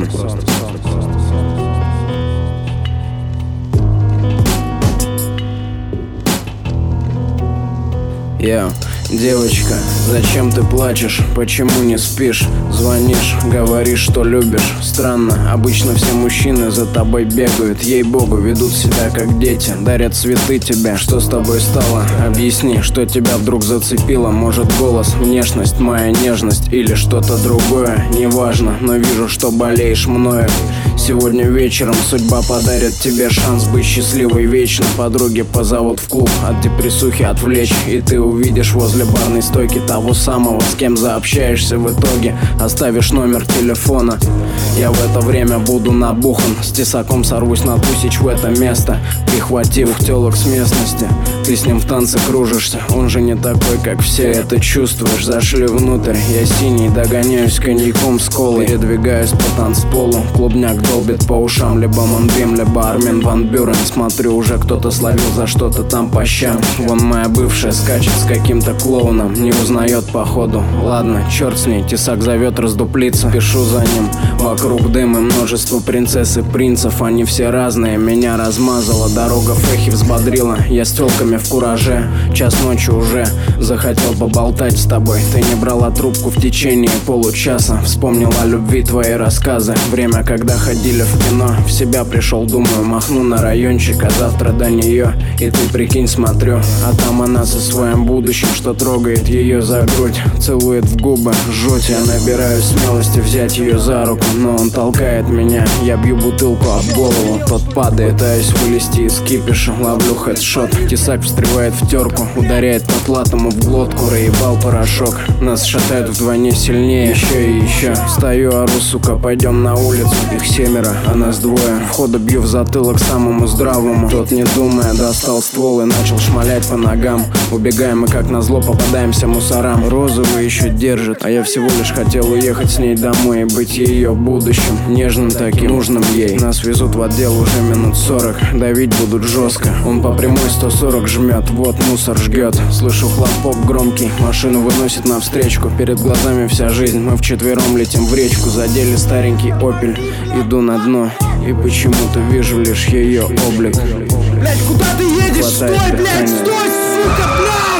Девочка, зачем ты плачешь? Почему не спишь? Звонишь, говоришь, что любишь. Странно, обычно все мужчины за тобой бегают. Ей-богу, ведут себя как дети, дарят цветы тебе. Что с тобой стало? Объясни, что тебя вдруг зацепило. Может, голос, внешность, моя нежность или что-то другое. Неважно, но вижу, что болеешь мною. Сегодня вечером судьба подарит тебе шанс быть счастливой вечно. Подруги позовут в клуб, от депрессухи отвлечь. И ты увидишь возле барной стойки того самого, с кем заобщаешься в итоге. Оставишь номер телефона. Я в это время буду набухан. С тесаком сорвусь на тусич в это место, прихватив телок с местности. Ты с ним в танце кружишься, он же не такой, как все. Это чувствуешь, зашли внутрь. Я синий, догоняюсь коньяком с колой. Передвигаюсь по танцполу, клубняк долбит по ушам. Либо Монбим, либо Армин Ван Бюрен. Смотрю, уже кто-то словил за что-то там по щам. Вон моя бывшая скачет с каким-то клоуном, не узнает походу. Ладно, черт с ней, тесак зовет раздуплиться. Пишу за ним, вокруг дым и множество принцесс и принцев. Они все разные, меня размазала. Дорога фэхи взбодрила, я с тёлками в кураже. Час ночи уже, захотел поболтать с тобой. Ты не брала трубку в течение получаса. Вспомнил о любви твои рассказы. Время, когда ходили в кино. В себя пришел, думаю, махну на райончик, а завтра до нее. И ты прикинь, смотрю, а там она со своим будущим, что трогает ее за грудь, целует в губы, жуть. Я набираю смелости взять ее за руку, но он толкает меня. Я бью бутылку об голову, тот падает. Пытаюсь вылезти из кипиша, ловлю хедшот. Тесак встревает в терку, ударяет по платому в глотку. Проебал порошок, нас шатают вдвойне сильнее. Еще и еще, стою, ору, сука, пойдем на улицу. Их 7, а нас 2. Входа бью в затылок самому здравому. Тот, не думая, достал ствол и начал шмалять по ногам. Убегаем, и как назло попадаемся мусорам. Розовый еще держит, а я всего лишь хотел уехать с ней домой и быть ее будущим, нежным таким, нужным ей. Нас везут в отдел уже минут 40, давить будут жестко. Он по прямой 140 жмет, вот мусор жгет. Слышу хлопок громкий, машину выносит навстречку. Перед глазами вся жизнь, мы вчетвером летим в речку. Задели старенький опель, иду на дно, и почему-то вижу лишь ее облик. Блять, куда ты едешь? Стой, блять, стой, сука, блять!